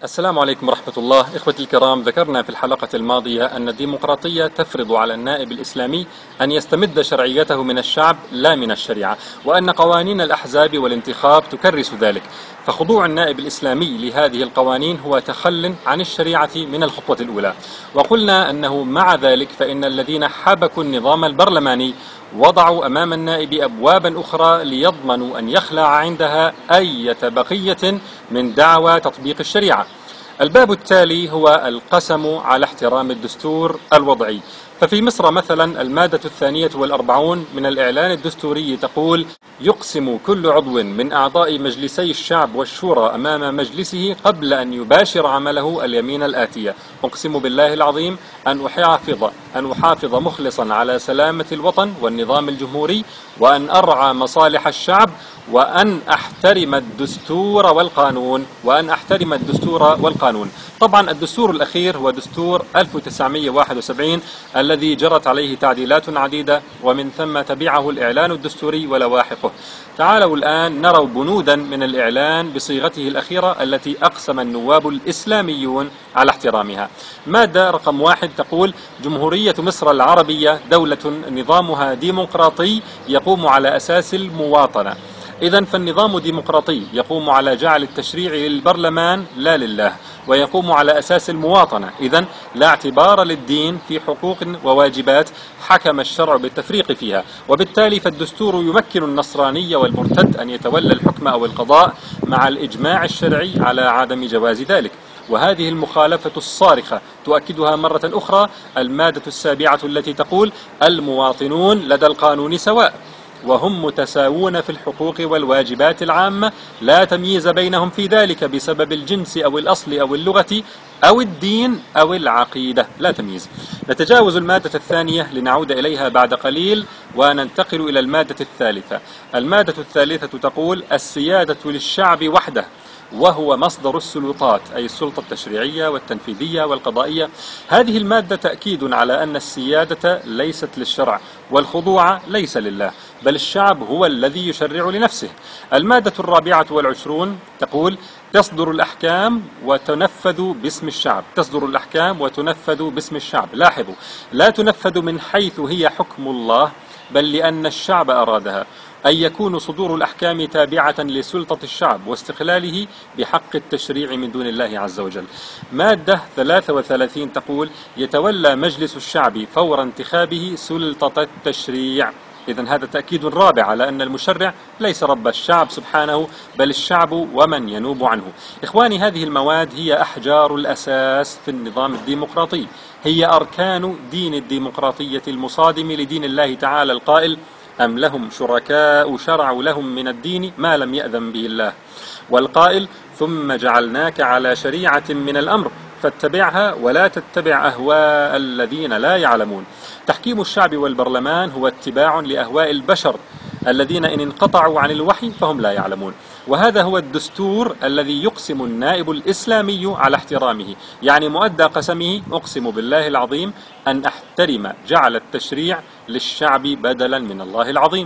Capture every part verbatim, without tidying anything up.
السلام عليكم ورحمة الله. إخوتي الكرام، ذكرنا في الحلقة الماضية أن الديمقراطية تفرض على النائب الإسلامي أن يستمد شرعيته من الشعب لا من الشريعة، وأن قوانين الأحزاب والانتخاب تكرس ذلك، فخضوع النائب الإسلامي لهذه القوانين هو تخل عن الشريعة من الخطوة الأولى. وقلنا أنه مع ذلك فإن الذين حبكوا النظام البرلماني وضعوا أمام النائب أبوابا أخرى ليضمنوا أن يخلع عندها أي بقية من دعوى تطبيق الشريعة. الباب التالي هو القسم على احترام الدستور الوضعي. ففي مصر مثلا المادة الثانية والأربعون من الإعلان الدستوري تقول: يقسم كل عضو من أعضاء مجلسي الشعب والشورى أمام مجلسه قبل أن يباشر عمله اليمين الآتية: أقسم بالله العظيم أن أحافظ أن أحافظ مخلصا على سلامة الوطن والنظام الجمهوري، وأن أرعى مصالح الشعب، وأن أحترم الدستور والقانون وأن أحترم الدستور والقانون. طبعا الدستور الأخير هو دستور ألف وتسعمئة وواحد وسبعين الذي جرت عليه تعديلات عديدة، ومن ثم تبعه الإعلان الدستوري ولواحقه. تعالوا الآن نرى بنودا من الإعلان بصيغته الأخيرة التي أقسم النواب الإسلاميون على احترامها. مادة رقم واحد تقول: جمهورية مصر العربية دولة نظامها ديمقراطي يقوم على أساس المواطنة. إذن فالنظام ديمقراطي يقوم على جعل التشريع للبرلمان لا لله، ويقوم على أساس المواطنة. إذن لا اعتبار للدين في حقوق وواجبات حكم الشرع بالتفريق فيها، وبالتالي فالدستور يمكن النصراني والمرتد أن يتولى الحكم أو القضاء مع الإجماع الشرعي على عدم جواز ذلك. وهذه المخالفة الصارخة تؤكدها مرة أخرى المادة السابعة التي تقول: المواطنون لدى القانون سواء، وهم متساوون في الحقوق والواجبات العامة، لا تمييز بينهم في ذلك بسبب الجنس أو الأصل أو اللغة أو الدين أو العقيدة، لا تمييز. نتجاوز المادة الثانية لنعود إليها بعد قليل وننتقل إلى المادة الثالثة. المادة الثالثة تقول: السيادة للشعب وحده، وهو مصدر السلطات، أي السلطة التشريعية والتنفيذية والقضائية. هذه المادة تأكيد على أن السيادة ليست للشرع، والخضوع ليس لله، بل الشعب هو الذي يشرع لنفسه. المادة الرابعة والعشرون تقول: تصدر الأحكام وتنفذ باسم الشعب. تصدر الأحكام وتنفذ باسم الشعب. لاحظوا، لا تنفذ من حيث هي حكم الله، بل لأن الشعب أرادها، أن يكون صدور الأحكام تابعة لسلطة الشعب واستقلاله بحق التشريع من دون الله عز وجل. مادة ثلاثة وثلاثين تقول: يتولى مجلس الشعب فور انتخابه سلطة التشريع. إذن هذا تأكيد رابع على أن المشرع ليس رب الشعب سبحانه، بل الشعب ومن ينوب عنه. إخواني، هذه المواد هي أحجار الأساس في النظام الديمقراطي، هي أركان دين الديمقراطية المصادم لدين الله تعالى القائل: أم لهم شركاء شرعوا لهم من الدين ما لم يأذن به الله، والقائل: ثم جعلناك على شريعة من الأمر فاتبعها ولا تتبع أهواء الذين لا يعلمون. تحكيم الشعب والبرلمان هو اتباع لأهواء البشر الذين إن انقطعوا عن الوحي فهم لا يعلمون. وهذا هو الدستور الذي يقسم النائب الإسلامي على احترامه، يعني مؤدى قسمه: أقسم بالله العظيم أن أحترم جعل التشريع للشعب بدلا من الله العظيم.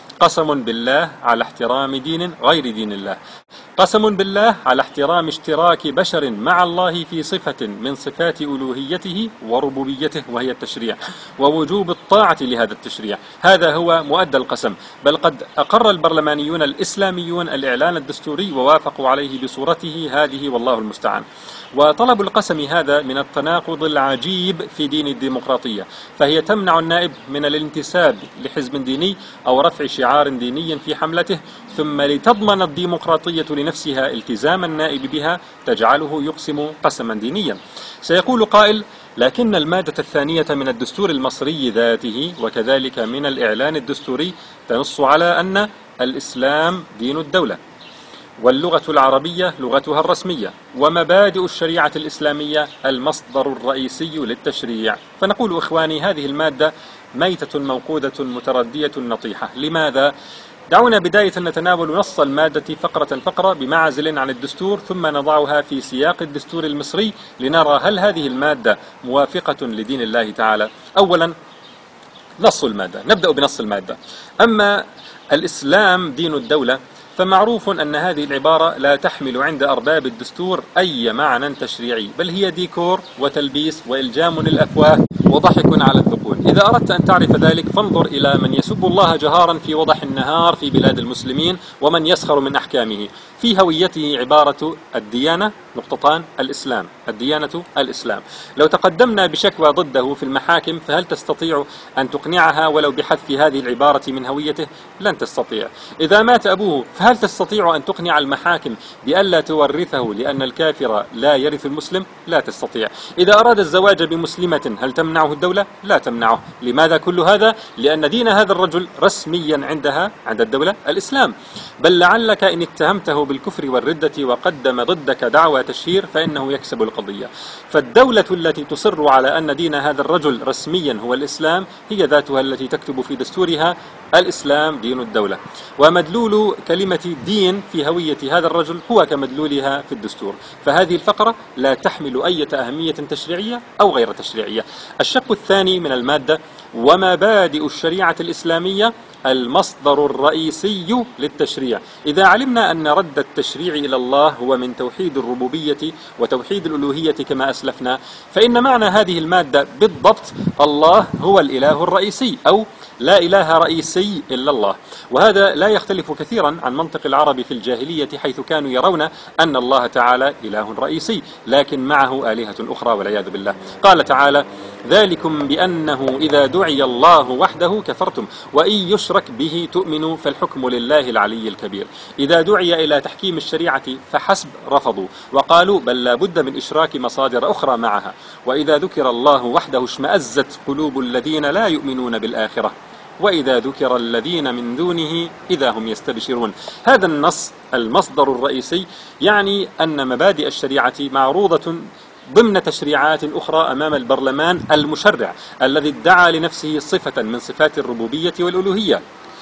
قسم بالله على احترام دين غير دين الله. قسم بالله على احترام اشتراك بشر مع الله في صفة من صفات ألوهيته وربوبيته، وهي التشريع، ووجوب الطاعة لهذا التشريع. هذا هو مؤدى القسم. بل قد أقر البرلمانيون الإسلاميون الإعلان الدستوري ووافقوا عليه بصورته هذه، والله المستعان. وطلب القسم هذا من التناقض العجيب في دين الديمقراطية، فهي تمنع النائب من الانتساب لحزب ديني أو رفع شعار ديني في حملته، ثم لتضمن الديمقراطية لنفسها التزام النائب بها تجعله يقسم قسما دينيا. سيقول قائل: لكن المادة الثانية من الدستور المصري ذاته وكذلك من الإعلان الدستوري تنص على أن الإسلام دين الدولة، واللغة العربية لغتها الرسمية، ومبادئ الشريعة الإسلامية المصدر الرئيسي للتشريع. فنقول إخواني، هذه المادة ميتة موقودة متردية نطيحة. لماذا؟ دعونا بداية نتناول نص المادة فقرة فقرة بمعزل عن الدستور، ثم نضعها في سياق الدستور المصري لنرى هل هذه المادة موافقة لدين الله تعالى. أولا، نص المادة. نبدأ بنص المادة. أما الإسلام دين الدولة فمعروف أن هذه العبارة لا تحمل عند أرباب الدستور أي معنى تشريعي، بل هي ديكور وتلبيس وإلجام للأفواه وضحك على الذقون. إذا أردت أن تعرف ذلك فانظر إلى من يسب الله جهارا في وضح النهار في بلاد المسلمين، ومن يسخر من أحكامه. في هويته عبارة الديانة نقطتان الإسلام، الديانة الإسلام. لو تقدمنا بشكوى ضده في المحاكم فهل تستطيع أن تقنعها ولو بحذف هذه العبارة من هويته؟ لن تستطيع. إذا مات أبوه فهل تستطيع أن تقنع المحاكم بألا تورثه لأن الكافر لا يرث المسلم؟ لا تستطيع. إذا أراد الزواج بمسلمة هل تمنعه الدولة؟ لا تمنعه. لماذا كل هذا؟ لأن دين هذا الرجل رسميا عندها عند الدولة الإسلام. بل لعلك إن اتهمته بالكفر والردة وقدم ضدك دعوى تشهير فإنه يكسب القضية. فالدولة التي تصر على أن دين هذا الرجل رسميا هو الإسلام هي ذاتها التي تكتب في دستورها الإسلام دين الدولة، ومدلول كلمة دين في هوية هذا الرجل هو كمدلولها في الدستور. فهذه الفقرة لا تحمل أي أهمية تشريعية أو غير تشريعية. الشق الثاني من المادة: ومبادئ الشريعة الإسلامية المصدر الرئيسي للتشريع. إذا علمنا أن رد التشريع إلى الله هو من توحيد الربوبية وتوحيد الألوهية كما أسلفنا، فإن معنى هذه المادة بالضبط الله هو الإله الرئيسي، أو لا إله رئيسي إلا الله. وهذا لا يختلف كثيرا عن منطق العرب في الجاهلية، حيث كانوا يرون أن الله تعالى إله رئيسي لكن معه آلهة أخرى والعياذ بالله. قال تعالى: ذلكم بأنه إذا دعي الله وحده كفرتم وإن يشرك به تؤمنوا فالحكم لله العلي الكبير. إذا دعي إلى تحكيم الشريعة فحسب رفضوا وقالوا بل لا بد من إشراك مصادر أخرى معها، وإذا ذكر الله وحده اشمأزت قلوب الذين لا يؤمنون بالآخرة وإذا ذكر الذين من دونه إذا هم يستبشرون. هذا النص المصدر الرئيسي يعني أن مبادئ الشريعة معروضة ضمن تشريعات أخرى أمام البرلمان المشرع الذي ادعى لنفسه صفة من صفات الربوبية والألوهية،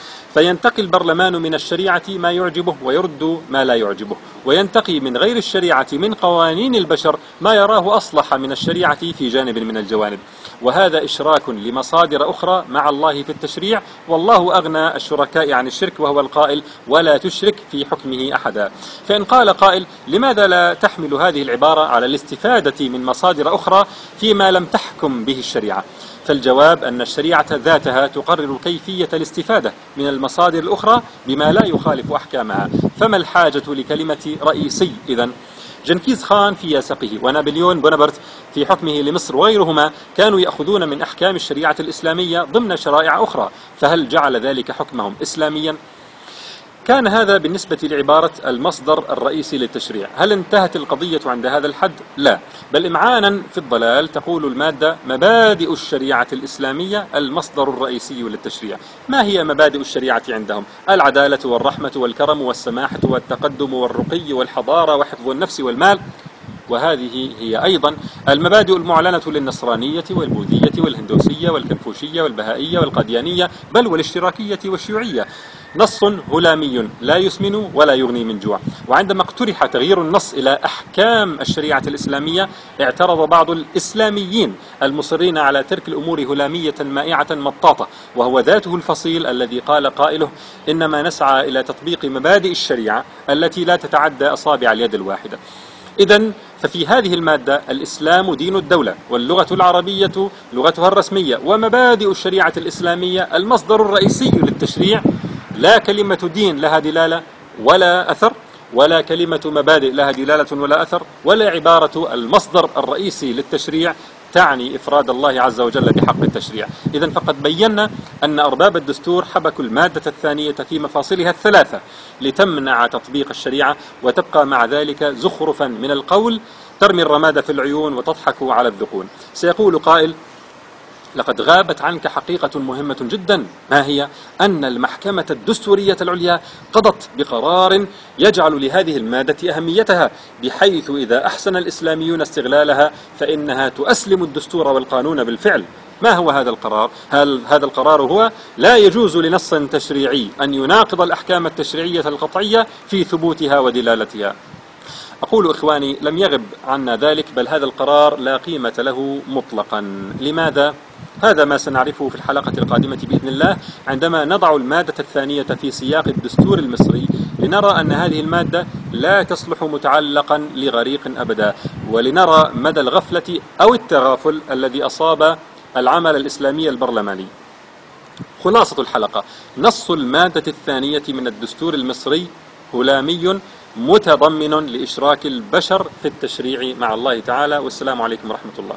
فينتقي البرلمان من الشريعة ما يعجبه ويرد ما لا يعجبه، وينتقي من غير الشريعة من قوانين البشر ما يراه أصلح من الشريعة في جانب من الجوانب. وهذا إشراك لمصادر أخرى مع الله في التشريع، والله أغنى الشركاء عن الشرك وهو القائل: ولا تشرك في حكمه أحدا. فإن قال قائل: لماذا لا تحمل هذه العبارة على الاستفادة من مصادر أخرى فيما لم تحكم به الشريعة؟ فالجواب أن الشريعة ذاتها تقرر كيفية الاستفادة من المصادر الأخرى بما لا يخالف أحكامها، فما الحاجة لكلمة رئيسي إذن؟ جنكيز خان في ياسقه ونابليون بونابرت في حكمه لمصر وغيرهما كانوا يأخذون من أحكام الشريعة الإسلامية ضمن شرائع أخرى، فهل جعل ذلك حكمهم إسلاميا؟ كان هذا بالنسبة لعبارة المصدر الرئيسي للتشريع. هل انتهت القضية عند هذا الحد؟ لا، بل إمعانا في الضلال تقول المادة: مبادئ الشريعة الإسلامية المصدر الرئيسي للتشريع. ما هي مبادئ الشريعة عندهم؟ العدالة والرحمة والكرم والسماحة والتقدم والرقي والحضارة وحفظ النفس والمال. وهذه هي أيضا المبادئ المعلنة للنصرانية والبوذية والهندوسية والكنفوشية والبهائية والقاديانية بل والاشتراكية والشيوعية. نص هلامي لا يسمن ولا يغني من جوع. وعندما اقترح تغيير النص إلى أحكام الشريعة الإسلامية اعترض بعض الإسلاميين المصرين على ترك الأمور هلامية مائعة مطاطة، وهو ذاته الفصيل الذي قال قائله: إنما نسعى إلى تطبيق مبادئ الشريعة التي لا تتعدى أصابع اليد الواحدة. إذن ففي هذه المادة الإسلام دين الدولة، واللغة العربية لغتها الرسمية، ومبادئ الشريعة الإسلامية المصدر الرئيسي للتشريع. لا كلمة دين لها دلالة ولا أثر، ولا كلمة مبادئ لها دلالة ولا أثر، ولا عبارة المصدر الرئيسي للتشريع تعني إفراد الله عز وجل بحق التشريع. إذن فقد بينا أن أرباب الدستور حبكوا المادة الثانية في مفاصلها الثلاثة لتمنع تطبيق الشريعة، وتبقى مع ذلك زخرفا من القول ترمي الرماد في العيون وتضحك على الذقون. سيقول قائل: لقد غابت عنك حقيقة مهمة جدا، ما هي؟ أن المحكمة الدستورية العليا قضت بقرار يجعل لهذه المادة أهميتها، بحيث إذا أحسن الإسلاميون استغلالها فإنها تؤسلم الدستور والقانون بالفعل. ما هو هذا القرار؟ هل هذا القرار هو: لا يجوز لنص تشريعي أن يناقض الأحكام التشريعية القطعية في ثبوتها ودلالتها. أقول إخواني لم يغب عنا ذلك، بل هذا القرار لا قيمة له مطلقا. لماذا؟ هذا ما سنعرفه في الحلقة القادمة بإذن الله، عندما نضع المادة الثانية في سياق الدستور المصري، لنرى أن هذه المادة لا تصلح متعلقا لغريق أبدا، ولنرى مدى الغفلة أو التغافل الذي أصاب العمل الإسلامي البرلماني. خلاصة الحلقة: نص المادة الثانية من الدستور المصري هلامي متضمن لإشراك البشر في التشريع مع الله تعالى. والسلام عليكم ورحمة الله.